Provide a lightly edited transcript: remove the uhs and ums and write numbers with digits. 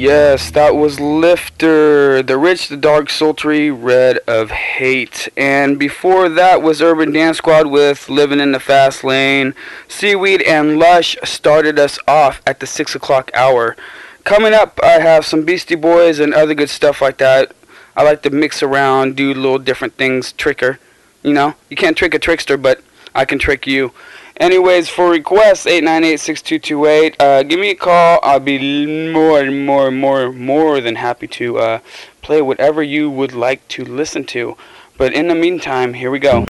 Yes, that was Lifter, The Rich, the Dark, Sultry, Red of Hate. And before that was Urban Dance Squad with Living in the Fast Lane. Seaweed and Lush started us off at the 6 o'clock hour. Coming up, I have some Beastie Boys and other good stuff like that. I like to mix around, do little different things, tricker. You know, you can't trick a trickster, but I can trick you. Anyways, for requests, 898-6228, give me a call. I'll be more than happy to play whatever you would like to listen to. But in the meantime, here we go.